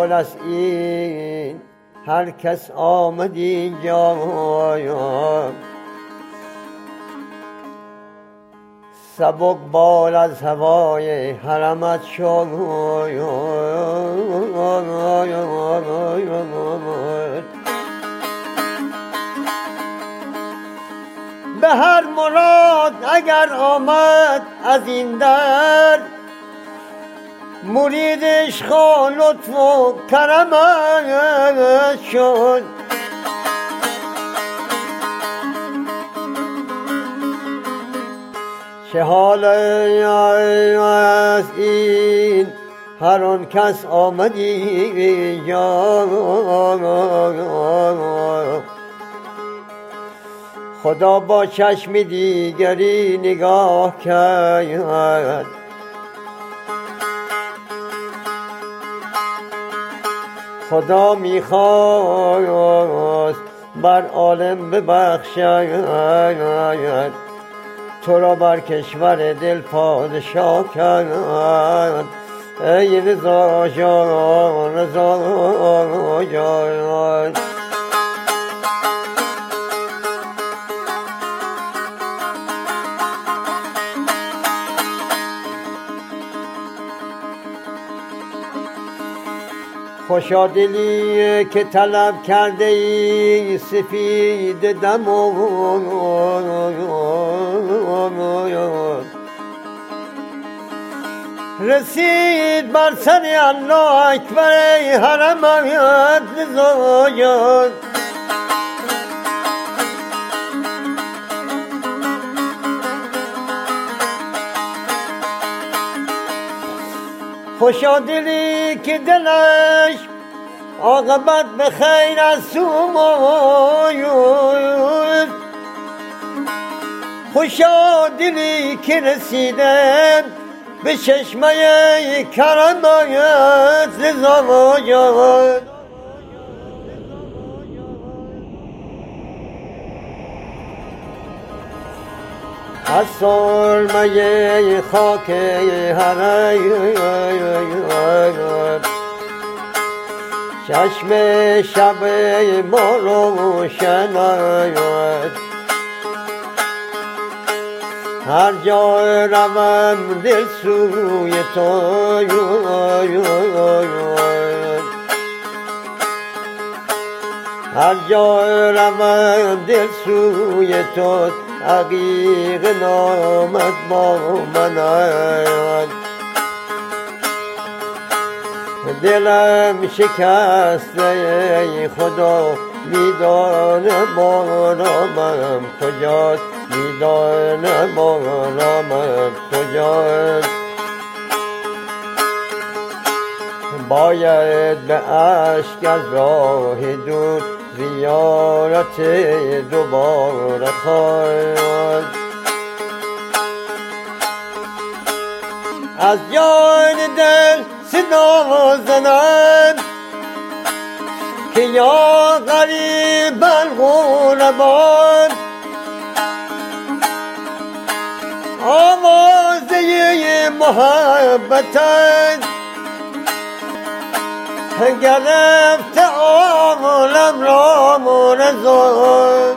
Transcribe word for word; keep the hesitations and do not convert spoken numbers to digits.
بال است این هر کس آمد اینجا، سبک بال از هوای حرمت شد. به هر مراد اگر آمد از این در، مرید عشق و لطف و کرمت شد. چه حال است این هر آن کس آمدی اینجا، خدا با چشم دیگری نگاه کرد، خدا میخواست بر عالم ببخشد، تو را بر کشور دل پادشاه کرد. ای رضا جان، رضا جان، خوشا دلی که طلب کرده ای سفید دم، رسید بر سر الله اکبر حرمت رضا جان. خوشا دلی که دلش عاقبت به خیر از سوماید، خوشا دلی که رسیده به چشمه کرمت رضا جان. از سرمه خاک حرم چشم شب ما روشن آید، هر جا روم دل سوی تو، هر جا روم دل سوی تو، عقیق نامت با من آید. دلم شکسته خدا میدانه بارامم کجاست، میدانه بارامم کجاست. باید به اشک از راه دور زیارت دوباره خواهد، از جان دل صدا زنم که یا غریب الغربان، آوازه محبتت گرفت عالم را مرزان.